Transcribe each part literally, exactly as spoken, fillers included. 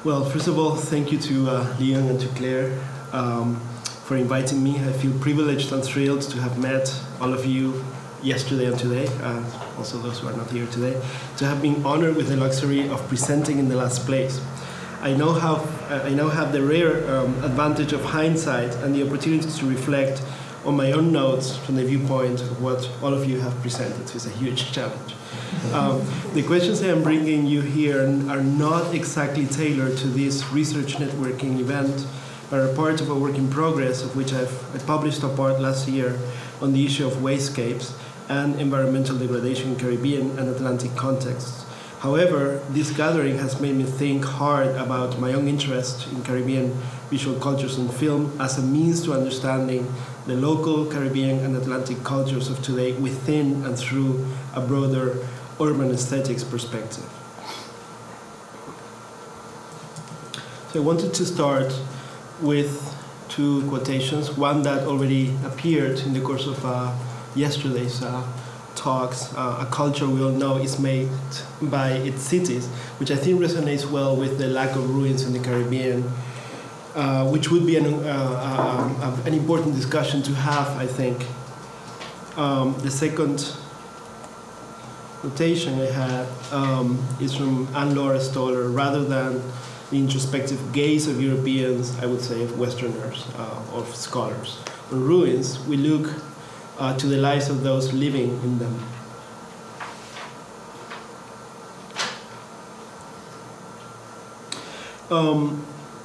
Well, first of all, thank you to uh, Leon and to Claire um, for inviting me. I feel privileged and thrilled to have met all of you yesterday and today, uh, also those who are not here today, to have been honored with the luxury of presenting in the last place. I now have, uh, I now have the rare um, advantage of hindsight and the opportunity to reflect on my own notes from the viewpoint of what all of you have presented. It's a huge challenge. Um, the questions I am bringing you here are not exactly tailored to this research networking event, but are part of a work in progress of which I've I published a part last year on the issue of wasescapes and environmental degradation in Caribbean and Atlantic contexts. However, this gathering has made me think hard about my own interest in Caribbean visual cultures and film as a means to understanding the local Caribbean and Atlantic cultures of today within and through a broader urban aesthetics perspective. So I wanted to start with two quotations, one that already appeared in the course of uh, yesterday's uh, talks. Uh, a culture we all know is made by its cities, which I think resonates well with the lack of ruins in the Caribbean, uh, which would be an, uh, uh, um, an important discussion to have, I think. Um, the second quotation I had um, is from Anne-Laure Stoller. Rather than the introspective gaze of Europeans, I would say of Westerners, uh, of scholars, on ruins, we look Uh, to the lives of those living in them. Um,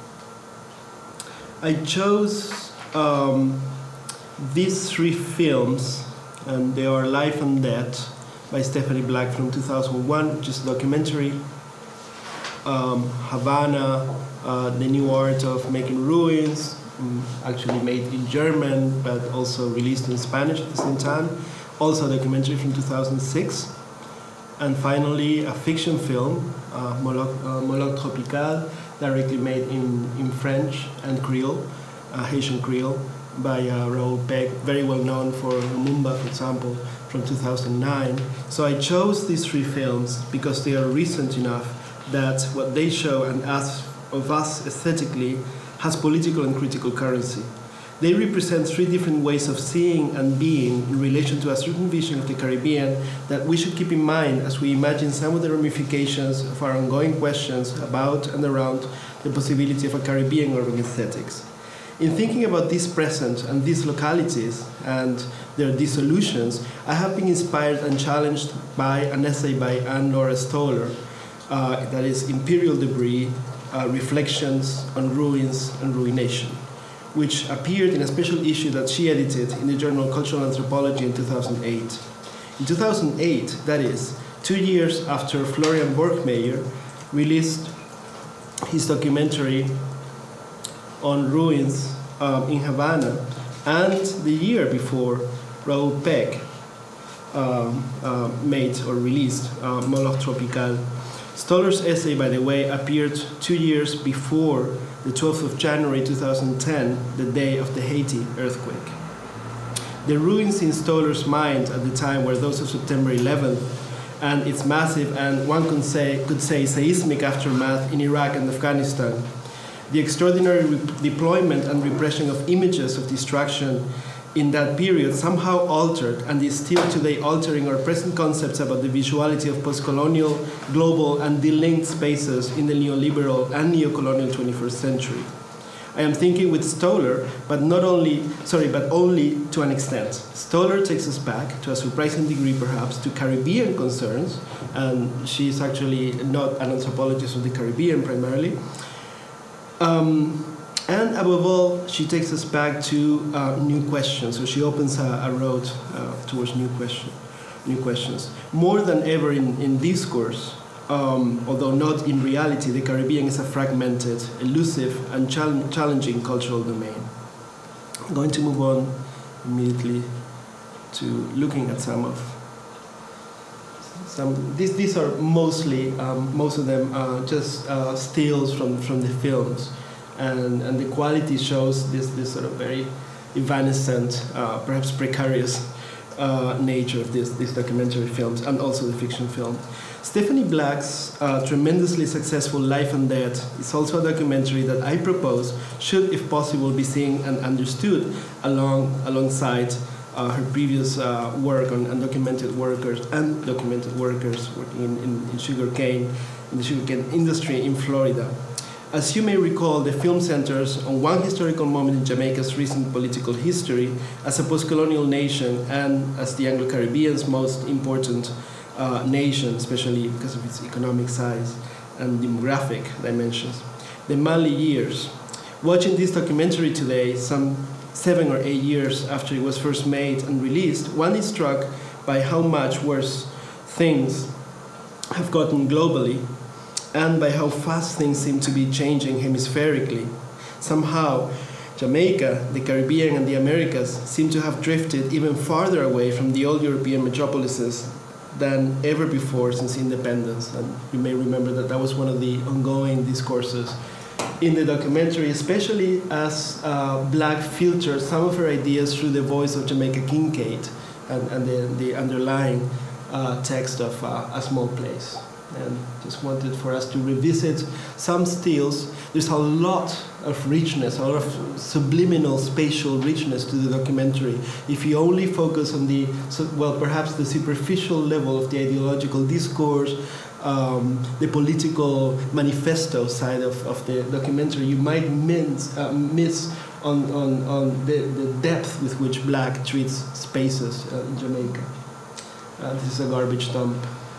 I chose um, these three films, and they are Life and Death by Stephanie Black from two thousand one, which is a documentary, um, Havana, uh, The New Art of Making Ruins, actually made in German, but also released in Spanish at the same time. Also a documentary from two thousand six. And finally, a fiction film, uh, Moloch, uh, Moloch Tropical, directly made in, in French and Creole, uh, Haitian Creole, by uh, Raoul Peck, very well known for Lumumba, for example, from two thousand nine. So I chose these three films because they are recent enough that what they show and ask of us aesthetically has political and critical currency. They represent three different ways of seeing and being in relation to a certain vision of the Caribbean that we should keep in mind as we imagine some of the ramifications of our ongoing questions about and around the possibility of a Caribbean urban aesthetics. In thinking about this present and these localities and their dissolutions, I have been inspired and challenged by an essay by Anne-Laure Stoller, uh, that is Imperial Debris, Uh, Reflections on Ruins and Ruination, which appeared in a special issue that she edited in the journal Cultural Anthropology in two thousand eight. In two thousand eight, that is, two years after Florian Borgmeier released his documentary on ruins um, in Havana, and the year before Raoul Peck um, uh, made or released uh, Moloch Tropical. Stoller's essay, by the way, appeared two years before the twelfth of January two thousand ten, the day of the Haiti earthquake. The ruins in Stoller's mind at the time were those of September eleventh and its massive and one could say, could say seismic aftermath in Iraq and Afghanistan. The extraordinary re- deployment and repression of images of destruction in that period somehow altered and is still today altering our present concepts about the visuality of post-colonial, global, and delinked spaces in the neoliberal and neo-colonial twenty-first century. I am thinking with Stoller, but not only, sorry, but only to an extent. Stoller takes us back, to a surprising degree perhaps, to Caribbean concerns, and she is actually not an anthropologist of the Caribbean primarily. Um, And above all, she takes us back to uh, new questions. So she opens a, a road uh, towards new question, new questions. More than ever in, in discourse, um, although not in reality, the Caribbean is a fragmented, elusive, and chal- challenging cultural domain. I'm going to move on immediately to looking at some of some. These these are mostly um, most of them uh, just uh, stills from from the films. And, and the quality shows this, this sort of very evanescent, uh, perhaps precarious uh, nature of this, these documentary films and also the fiction film. Stephanie Black's uh, tremendously successful Life and Death is also a documentary that I propose should, if possible, be seen and understood along alongside uh, her previous uh, work on undocumented workers and documented workers working in, in, in sugarcane, in the sugarcane industry in Florida. As you may recall, the film centers on one historical moment in Jamaica's recent political history as a post-colonial nation and as the Anglo-Caribbean's most important uh, nation, especially because of its economic size and demographic dimensions. The Manly years. Watching this documentary today, some seven or eight years after it was first made and released, one is struck by how much worse things have gotten globally, and by how fast things seem to be changing hemispherically. Somehow, Jamaica, the Caribbean, and the Americas seem to have drifted even farther away from the old European metropolises than ever before since independence. And you may remember that that was one of the ongoing discourses in the documentary, especially as uh, Black filtered some of her ideas through the voice of Jamaica Kincaid and, and the, the underlying uh, text of uh, A Small Place. And just wanted for us to revisit some stills. There's a lot of richness, a lot of subliminal spatial richness to the documentary. If you only focus on the, well, perhaps the superficial level of the ideological discourse, um, the political manifesto side of, of the documentary, you might miss, uh, miss on, on, on the, the depth with which Black treats spaces uh, in Jamaica. Uh, this is a garbage dump.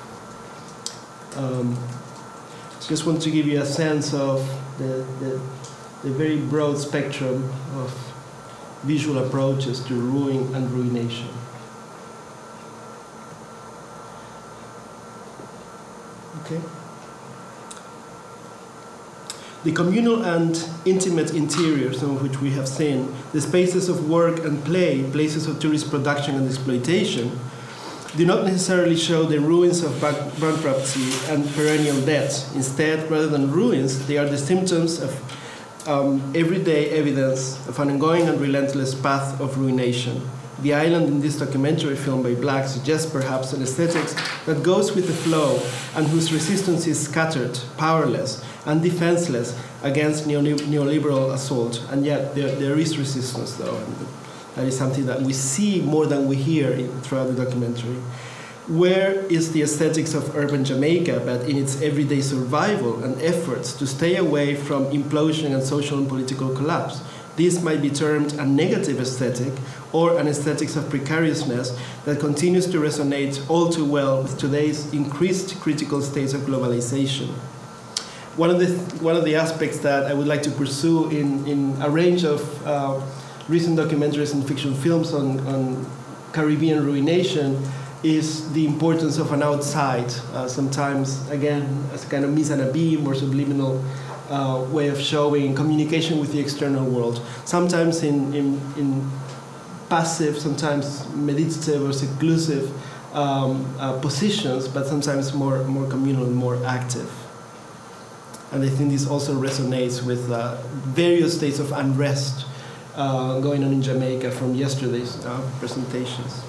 Um, just want to give you a sense of the, the, the very broad spectrum of visual approaches to ruin and ruination. Okay. The communal and intimate interiors, some of which we have seen, the spaces of work and play, places of tourist production and exploitation, do not necessarily show the ruins of bankruptcy and perennial debt. Instead, rather than ruins, they are the symptoms of um, everyday evidence of an ongoing and relentless path of ruination. The island in this documentary film by Black suggests perhaps an aesthetics that goes with the flow and whose resistance is scattered, powerless, and defenseless against neoliberal assault. And yet there, there is resistance, though. And that is something that we see more than we hear in, throughout the documentary. Where is the aesthetics of urban Jamaica, but in its everyday survival and efforts to stay away from implosion and social and political collapse? This might be termed a negative aesthetic or an aesthetics of precariousness that continues to resonate all too well with today's increased critical states of globalization. One of the, one of the aspects that I would like to pursue in, in a range of uh, recent documentaries and fiction films on, on Caribbean ruination is the importance of an outside, uh, sometimes, again, as a kind of mise en abîme or subliminal uh, way of showing communication with the external world, sometimes in, in, in passive, sometimes meditative or seclusive um, uh, positions, but sometimes more, more communal and more active. And I think this also resonates with uh, various states of unrest Uh, going on in Jamaica from yesterday's uh, presentations.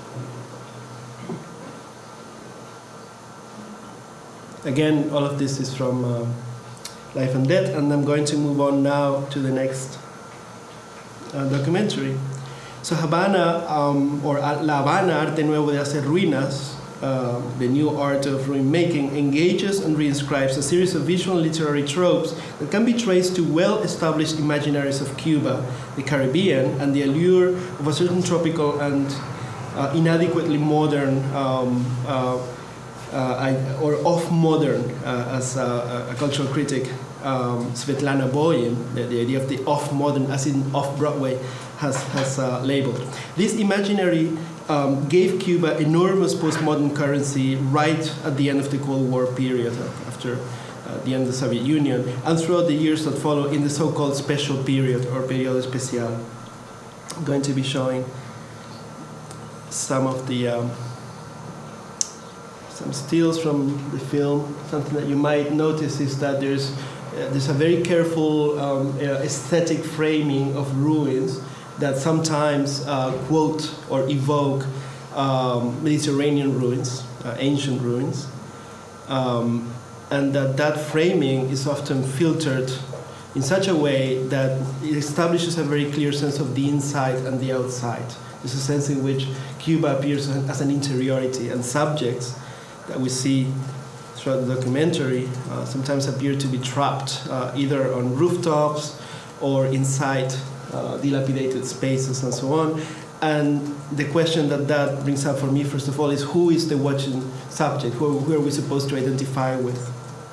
Again, all of this is from uh, Life and Death, and I'm going to move on now to the next uh, documentary. So Habana, um, or La Habana, Arte Nuevo de Hacer Ruinas, uh, the new art of ruin making, engages and reinscribes a series of visual and literary tropes that can be traced to well-established imaginaries of Cuba, the Caribbean, and the allure of a certain tropical and uh, inadequately modern um, uh, uh, or off-modern, uh, as a, a cultural critic, um, Svetlana Boyin, the, the idea of the off-modern, as in off-Broadway, has, has uh, labeled. This imaginary um, gave Cuba enormous postmodern currency right at the end of the Cold War period, after uh, the end of the Soviet Union, and throughout the years that follow in the so-called special period, or periodo especial. I'm going to be showing some of the um, some stills from the film. Something that you might notice is that there's uh, there's a very careful um, uh, aesthetic framing of ruins that sometimes uh, quote or evoke um, Mediterranean ruins, uh, ancient ruins. Um, and that that framing is often filtered in such a way that it establishes a very clear sense of the inside and the outside. There's a sense in which Cuba appears as an interiority, and subjects that we see throughout the documentary uh, sometimes appear to be trapped uh, either on rooftops or inside uh, dilapidated spaces and so on. And the question that that brings up for me, first of all, is who is the watching subject? Who, who are we supposed to identify with?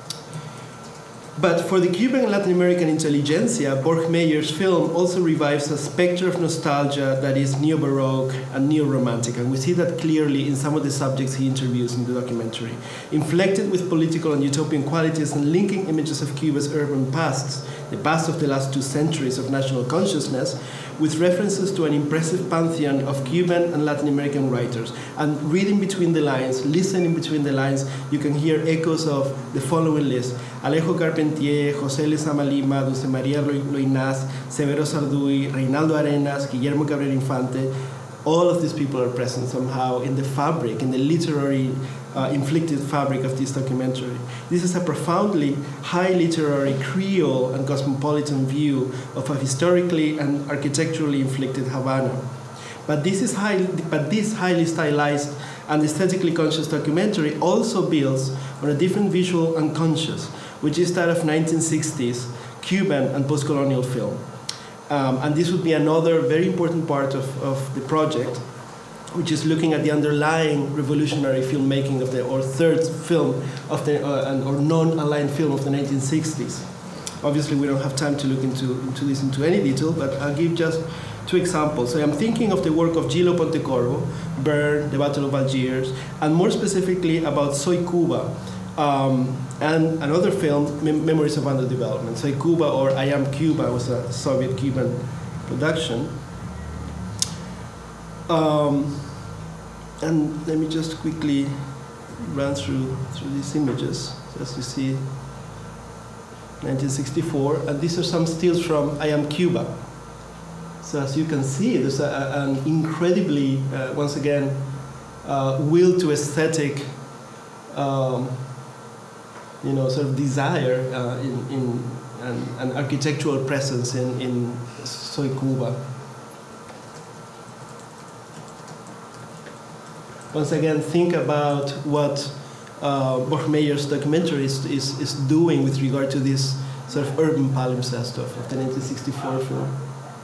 But for the Cuban and Latin American intelligentsia, Borgmeyer's film also revives a specter of nostalgia that is neo-Baroque and neo-romantic, and we see that clearly in some of the subjects he interviews in the documentary. Inflected with political and utopian qualities and linking images of Cuba's urban pasts, the past of the last two centuries of national consciousness, with references to an impressive pantheon of Cuban and Latin American writers. And reading between the lines, listening between the lines, you can hear echoes of the following list: Alejo Carpentier, José Lezama Lima, Dulce María Loinaz, Severo Sarduy, Reinaldo Arenas, Guillermo Cabrera Infante. All of these people are present somehow in the fabric, in the literary uh, inflicted fabric of this documentary. This is a profoundly high literary Creole and cosmopolitan view of a historically and architecturally inflicted Havana. But this is high, but this highly stylized and aesthetically conscious documentary also builds on a different visual unconscious, which is that of nineteen sixties Cuban and post-colonial film. Um, and this would be another very important part of, of the project, which is looking at the underlying revolutionary filmmaking of the, or third film of the, uh, or non-aligned film of the nineteen sixties. Obviously, we don't have time to look into, into this into any detail, but I'll give just two examples. So I'm thinking of the work of Gillo Pontecorvo, Burn, The Battle of Algiers, and more specifically about Soy Cuba, um, and another film, Mem- Memories of Underdevelopment. Soy Cuba, or I Am Cuba, was a Soviet-Cuban production. Um, and let me just quickly run through through these images. As you see, nineteen sixty-four, and these are some stills from I Am Cuba. So as you can see, there's a, an incredibly, uh, once again, uh, will to aesthetic, um, you know, sort of desire uh, in, in an, an architectural presence in, in Soy Cuba. Once again, think about what uh, Borgmeyer's documentary is, is, is doing with regard to this sort of urban palimpsest of, of the nineteen sixty-four film.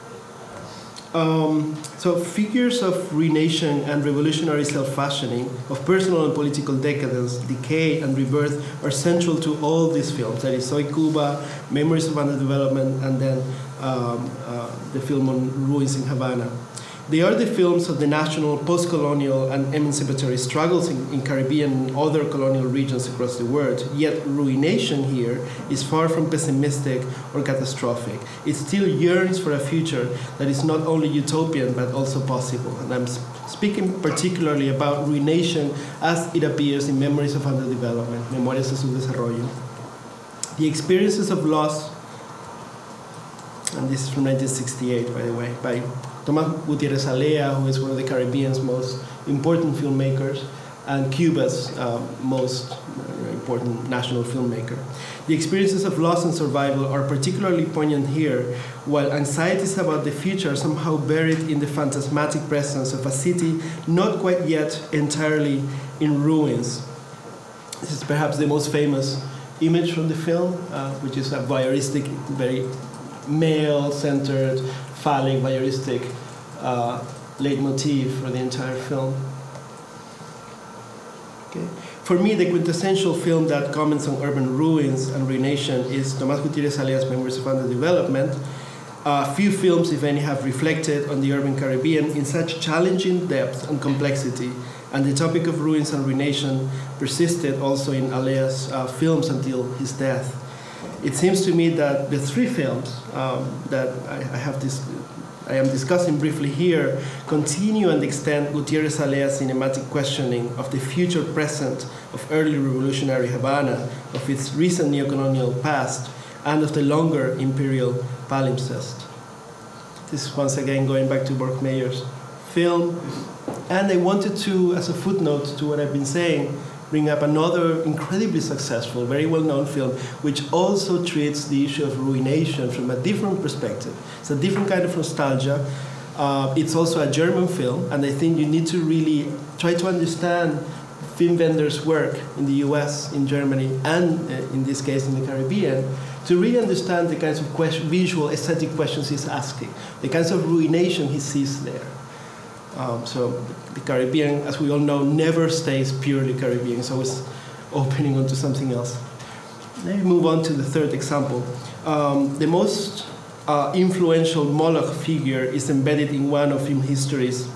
Um, so figures of renation and revolutionary self-fashioning, of personal and political decadence, decay, and rebirth are central to all these films. That is Soy Cuba, Memories of Underdevelopment, and then um, uh, the film on ruins in Havana. They are the films of the national, post-colonial, and emancipatory struggles in, in Caribbean and other colonial regions across the world. Yet ruination here is far from pessimistic or catastrophic. It still yearns for a future that is not only utopian but also possible. And I'm sp- speaking particularly about ruination as it appears in Memories of Underdevelopment, Memorias de su Desarrollo. The experiences of loss, and this is from nineteen sixty-eight, by the way, by Tomás Gutiérrez Alea, who is one of the Caribbean's most important filmmakers, and Cuba's uh, most uh, important national filmmaker. The experiences of loss and survival are particularly poignant here, while anxieties about the future are somehow buried in the phantasmatic presence of a city not quite yet entirely in ruins. This is perhaps the most famous image from the film, uh, which is a voyeuristic, very male-centered, phallic, voyeuristic uh, leitmotif for the entire film. Okay. For me, the quintessential film that comments on urban ruins and ruination is Tomás Gutiérrez Alea's Memories of Underdevelopment. Uh, few films, if any, have reflected on the urban Caribbean in such challenging depth and complexity, and the topic of ruins and ruination persisted also in Alea's uh, films until his death. It seems to me that the three films um, that I, I have this, I am discussing briefly here continue and extend Gutiérrez Alea's cinematic questioning of the future present of early revolutionary Havana, of its recent neocolonial past, and of the longer imperial palimpsest. This is once again going back to Borgmeyer's film, and I wanted to, as a footnote to what I've been saying, bring up another incredibly successful, very well-known film, which also treats the issue of ruination from a different perspective. It's a different kind of nostalgia. Uh, it's also a German film, and I think you need to really try to understand Wim Wenders's work in the U S, in Germany, and uh, in this case in the Caribbean, to really understand the kinds of question, visual, aesthetic questions he's asking, the kinds of ruination he sees there. Um, so the Caribbean, as we all know, never stays purely Caribbean. It's always opening onto something else. Let me move on to the third example. Um, the most uh, influential Moloch figure is embedded in one of film history's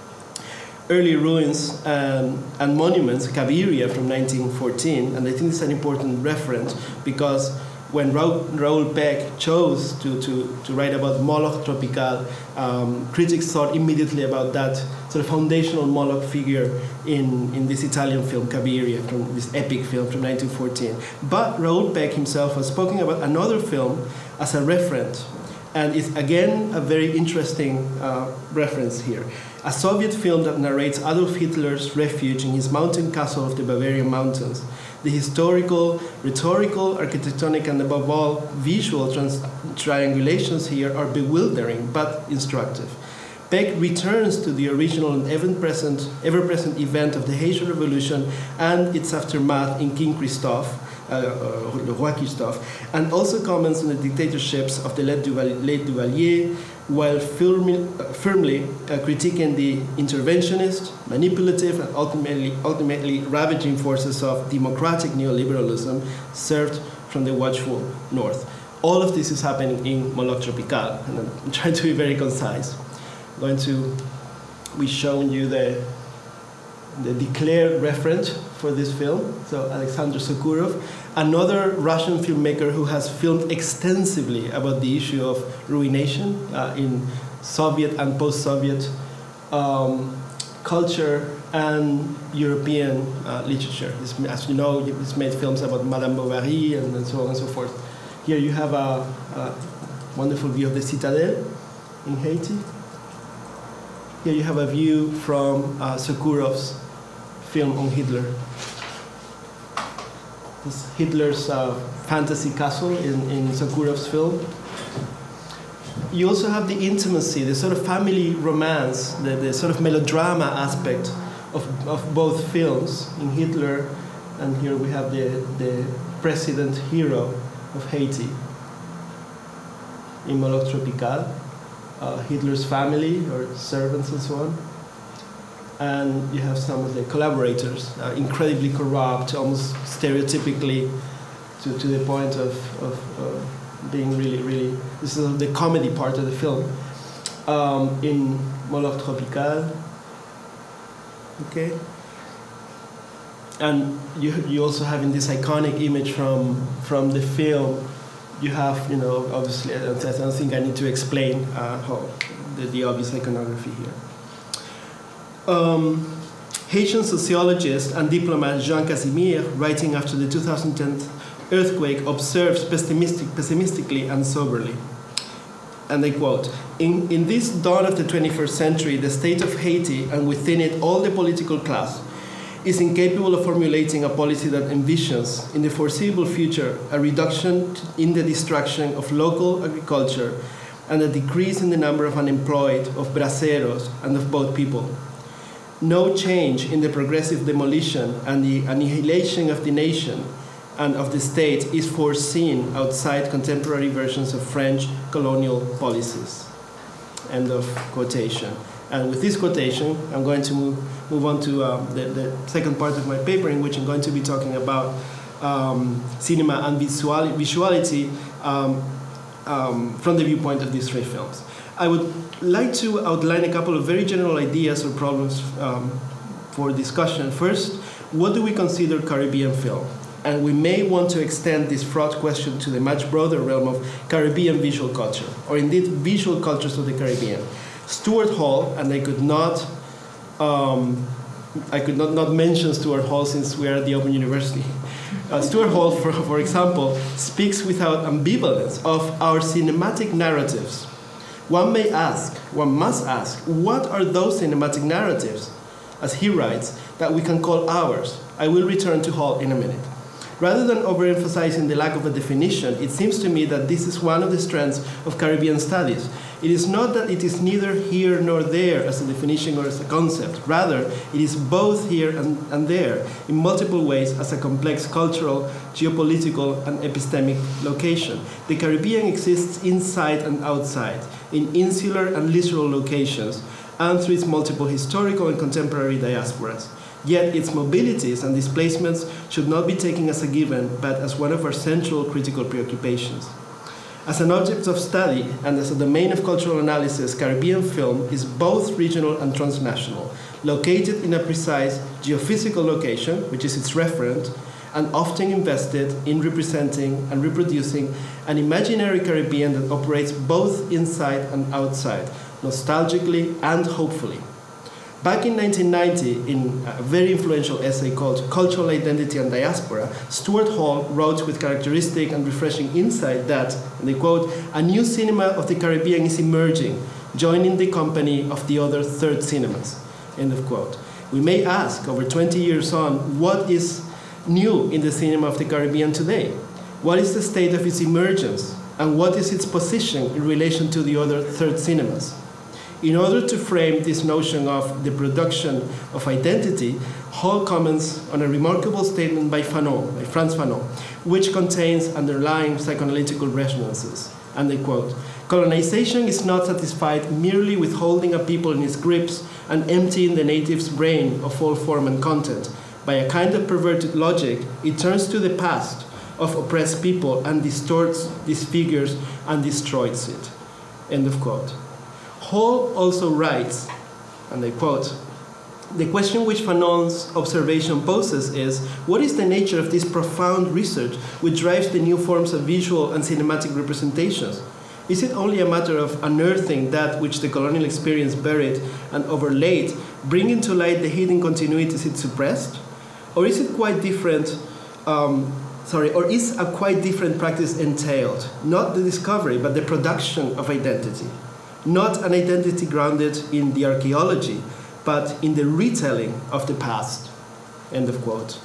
early ruins um, and monuments, Cabiria from nineteen fourteen. And I think it's an important reference because when Raoul, Raoul Peck chose to, to, to write about Moloch Tropical, um, critics thought immediately about that sort of foundational Moloch figure in, in this Italian film, Cabiria, from this epic film from nineteen fourteen. But Raoul Peck himself has spoken about another film as a reference, and it's again a very interesting uh, reference here. A Soviet film that narrates Adolf Hitler's refuge in his mountain castle of the Bavarian mountains. The historical, rhetorical, architectonic, and above all, visual trans- triangulations here are bewildering but instructive. Peck returns to the original and ever-present, ever-present event of the Haitian Revolution and its aftermath in King Christophe, uh, uh, Le Roi Christophe, and also comments on the dictatorships of the late Duvalier, while firmly, uh, firmly uh, critiquing the interventionist, manipulative, and ultimately, ultimately ravaging forces of democratic neoliberalism served from the watchful North. All of this is happening in Moloch Tropical, and I'm trying to be very concise. I'm going to be showing you the, the declared reference for this film, so Alexander Sokurov, another Russian filmmaker who has filmed extensively about the issue of ruination uh, in Soviet and post-Soviet um, culture and European uh, literature. He's, as you know, he's made films about Madame Bovary and, and so on and so forth. Here you have a, a wonderful view of the Citadel in Haiti. Here you have a view from uh, Sokurov's film on Hitler. This is Hitler's uh, fantasy castle in, in Sokurov's film. You also have the intimacy, the sort of family romance, the, the sort of melodrama aspect of, of both films in Hitler, and here we have the, the president hero of Haiti in Moloch Tropical, uh, Hitler's family or servants and so on. And you have some of the collaborators, uh, incredibly corrupt, almost stereotypically to, to the point of, of uh, being really, really, this is the comedy part of the film. Um, in Moloch Tropical, okay? And you, you also have in this iconic image from, from the film, you have, you know, obviously, I don't, I don't think I need to explain uh, how the, the obvious iconography here. Um, Haitian sociologist and diplomat Jean Casimir, writing after the two thousand ten earthquake, observes pessimistic, pessimistically and soberly. And I quote, in, in this dawn of the twenty-first century, the state of Haiti, and within it all the political class, is incapable of formulating a policy that envisions, in the foreseeable future, a reduction in the destruction of local agriculture and a decrease in the number of unemployed, of braceros, and of boat people. No change in the progressive demolition and the annihilation of the nation and of the state is foreseen outside contemporary versions of French colonial policies. End of quotation. And with this quotation, I'm going to move, move on to uh, the, the second part of my paper, in which I'm going to be talking about um, cinema and visual, visuality um, um, from the viewpoint of these three films. I would like to outline a couple of very general ideas or problems um, for discussion. First, what do we consider Caribbean film? And we may want to extend this fraught question to the much broader realm of Caribbean visual culture, or indeed visual cultures of the Caribbean. Stuart Hall, and I could not, um, I could not, not mention Stuart Hall since we are at the Open University. Uh, Stuart Hall, for, for example, speaks without ambivalence of our cinematic narratives. One may ask, one must ask, what are those cinematic narratives, as he writes, that we can call ours? I will return to Hall in a minute. Rather than overemphasizing the lack of a definition, it seems to me that this is one of the strengths of Caribbean studies. It is not that it is neither here nor there as a definition or as a concept. Rather, it is both here and, and there in multiple ways as a complex cultural, geopolitical, and epistemic location. The Caribbean exists inside and outside, in insular and literal locations, and through its multiple historical and contemporary diasporas. Yet its mobilities and displacements should not be taken as a given, but as one of our central critical preoccupations. As an object of study and as a domain of cultural analysis, Caribbean film is both regional and transnational, located in a precise geophysical location, which is its referent, and often invested in representing and reproducing an imaginary Caribbean that operates both inside and outside, nostalgically and hopefully. Back in nineteen ninety, in a very influential essay called Cultural Identity and Diaspora, Stuart Hall wrote with characteristic and refreshing insight that, and I quote, "A new cinema of the Caribbean is emerging, joining the company of the other third cinemas," end of quote. We may ask, over twenty years on, what is new in the cinema of the Caribbean today? What is the state of its emergence? And what is its position in relation to the other third cinemas? In order to frame this notion of the production of identity, Hall comments on a remarkable statement by Fanon, by Frantz Fanon, which contains underlying psychoanalytical resonances. And I quote, "Colonization is not satisfied merely with holding a people in its grips and emptying the native's brain of all form and content. By a kind of perverted logic, it turns to the past of oppressed people and distorts, disfigures, and destroys it." End of quote. Hall also writes, and I quote, "The question which Fanon's observation poses is, what is the nature of this profound research which drives the new forms of visual and cinematic representations? Is it only a matter of unearthing that which the colonial experience buried and overlaid, bringing to light the hidden continuities it suppressed? Or is it quite different, um, sorry, or is a quite different practice entailed? Not the discovery, but the production of identity. Not an identity grounded in the archaeology, but in the retelling of the past." End of quote.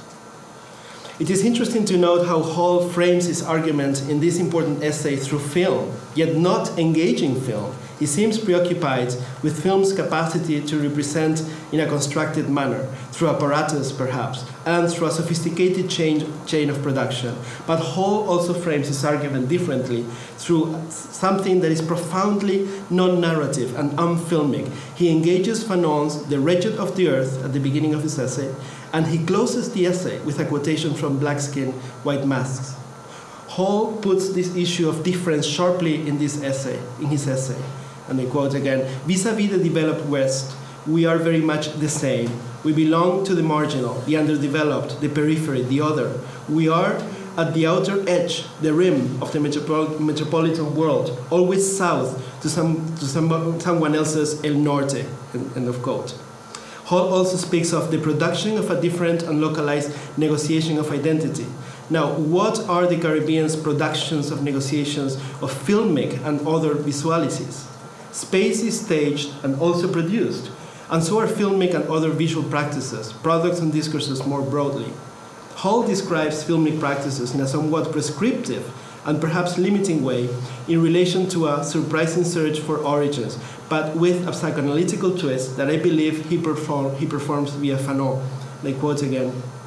It is interesting to note how Hall frames his argument in this important essay through film, yet not engaging film. He seems preoccupied with film's capacity to represent in a constructed manner, through apparatus perhaps, and through a sophisticated chain, chain of production. But Hall also frames his argument differently, through something that is profoundly non-narrative and unfilmic. He engages Fanon's The Wretched of the Earth at the beginning of his essay, and he closes the essay with a quotation from Black Skin, White Masks. Hall puts this issue of difference sharply in this essay, in his essay. And I quote again, "Vis-a-vis the developed West, we are very much the same. We belong to the marginal, the underdeveloped, the periphery, the other. We are at the outer edge, the rim of the metropol- metropolitan world, always south to, some, to some, someone else's El Norte," end of quote. Hall also speaks of the production of a different and localized negotiation of identity. Now, what are the Caribbean's productions of negotiations of filmic and other visualities? Space is staged and also produced, and so are filmic and other visual practices, products and discourses more broadly. Hall describes filmic practices in a somewhat prescriptive and perhaps limiting way in relation to a surprising search for origins, but with a psychoanalytical twist that I believe he, perform, he performs via Fanon. I quote again,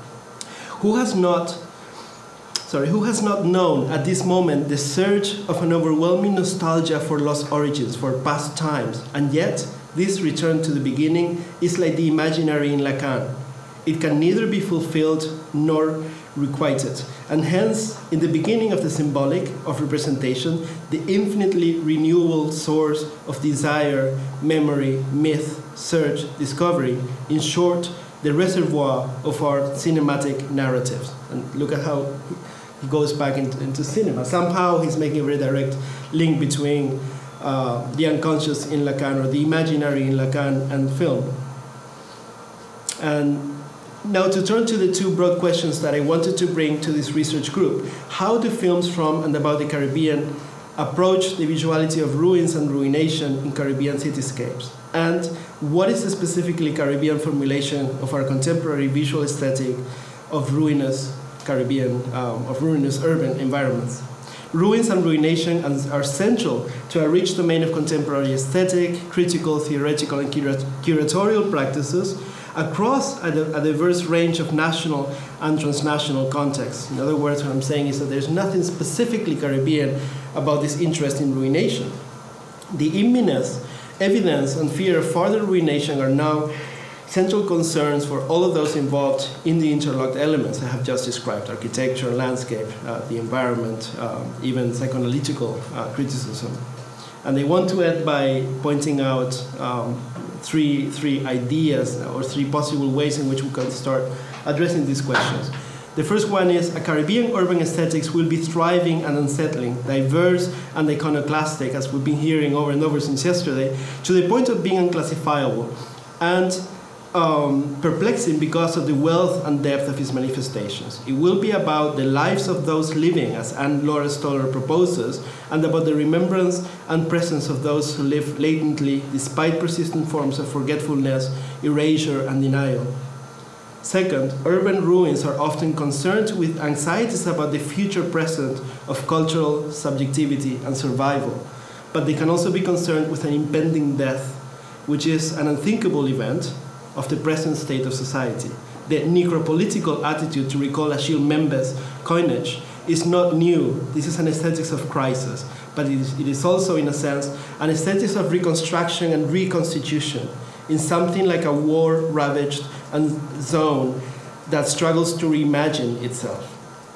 Who has not Sorry, who has not known at this moment the surge of an overwhelming nostalgia for lost origins, for past times, and yet this return to the beginning is like the imaginary in Lacan. It can neither be fulfilled nor requited, and hence, in the beginning of the symbolic, of representation, the infinitely renewable source of desire, memory, myth, search, discovery, in short, the reservoir of our cinematic narratives. And look at how he goes back into, into cinema. Somehow he's making a very direct link between uh, the unconscious in Lacan, or the imaginary in Lacan, and film. And now to turn to the two broad questions that I wanted to bring to this research group. How do films from and about the Caribbean approach the visuality of ruins and ruination in Caribbean cityscapes? And what is the specifically Caribbean formulation of our contemporary visual aesthetic of ruinous Caribbean, um, of ruinous urban environments. Ruins and ruination are central to a rich domain of contemporary aesthetic, critical, theoretical, and curatorial practices across a, a diverse range of national and transnational contexts. In other words, what I'm saying is that there's nothing specifically Caribbean about this interest in ruination. The imminence, evidence, and fear of further ruination are now central concerns for all of those involved in the interlocked elements I have just described: architecture, landscape, uh, the environment, um, even psychoanalytical uh, criticism. And they want to end by pointing out um, three, three ideas or three possible ways in which we can start addressing these questions. The first one is a Caribbean urban aesthetics will be thriving and unsettling, diverse and iconoclastic, as we've been hearing over and over since yesterday, to the point of being unclassifiable, and Um, perplexing because of the wealth and depth of its manifestations. It will be about the lives of those living, as Anne-Laure Stoller proposes, and about the remembrance and presence of those who live latently despite persistent forms of forgetfulness, erasure, and denial. Second, urban ruins are often concerned with anxieties about the future present of cultural subjectivity and survival, but they can also be concerned with an impending death, which is an unthinkable event of the present state of society. The necropolitical attitude, to recall Achille Mbembe's coinage, is not new. This is an aesthetics of crisis, but it is, it is also, in a sense, an aesthetics of reconstruction and reconstitution in something like a war-ravaged zone that struggles to reimagine itself.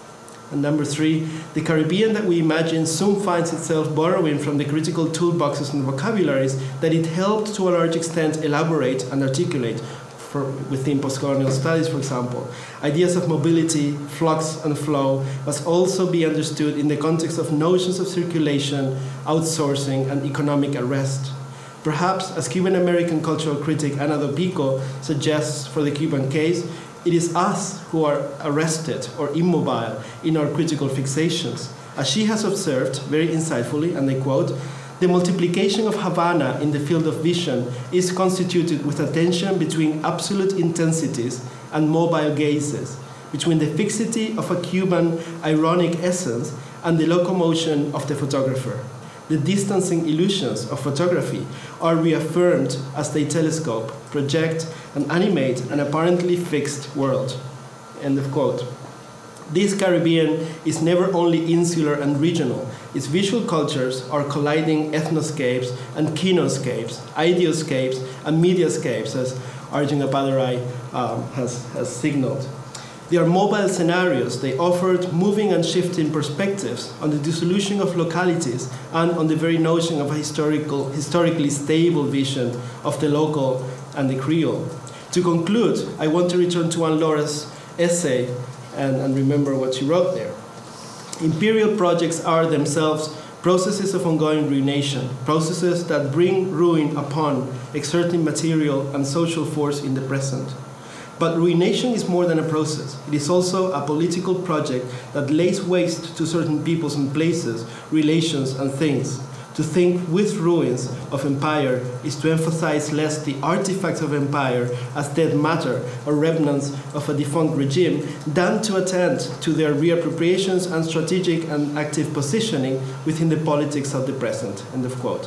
And number three, the Caribbean that we imagine soon finds itself borrowing from the critical toolboxes and vocabularies that it helped to a large extent elaborate and articulate for, within postcolonial studies, for example. Ideas of mobility, flux, and flow must also be understood in the context of notions of circulation, outsourcing, and economic arrest. Perhaps, as Cuban-American cultural critic Ana Dopico suggests for the Cuban case, it is us who are arrested or immobile in our critical fixations. As she has observed, very insightfully, and I quote, "The multiplication of Havana in the field of vision is constituted with a tension between absolute intensities and mobile gazes, between the fixity of a Cuban ironic essence and the locomotion of the photographer. The distancing illusions of photography are reaffirmed as they telescope, project, and animate an apparently fixed world." End of quote. This Caribbean is never only insular and regional. Its visual cultures are colliding ethnoscapes and kinoscapes, ideoscapes, and mediascapes, as Arjun Appadurai um, has, has signaled. They are mobile scenarios. They offered moving and shifting perspectives on the dissolution of localities and on the very notion of a historical, historically stable vision of the local and the Creole. To conclude, I want to return to Anne-Laure's essay and, and remember what she wrote there. Imperial projects are themselves processes of ongoing ruination, processes that bring ruin upon, exerting material and social force in the present. But ruination is more than a process. It is also a political project that lays waste to certain peoples and places, relations and things. To think with ruins of empire is to emphasize less the artifacts of empire as dead matter or remnants of a defunct regime than to attend to their reappropriations and strategic and active positioning within the politics of the present. End of quote.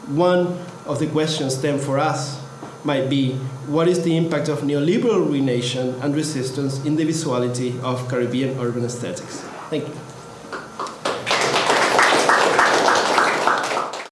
One of the questions then for us might be, what is the impact of neoliberal ruination and resistance in the visuality of Caribbean urban aesthetics? Thank you.